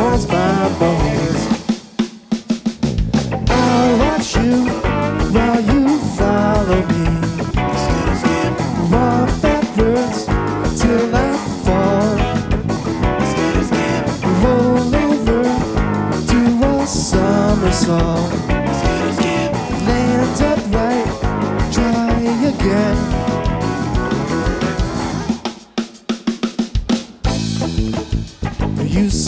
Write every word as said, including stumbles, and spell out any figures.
burns my bones. I'll watch you while you follow me. Walk backwards till I fall. Roll over, do a somersault.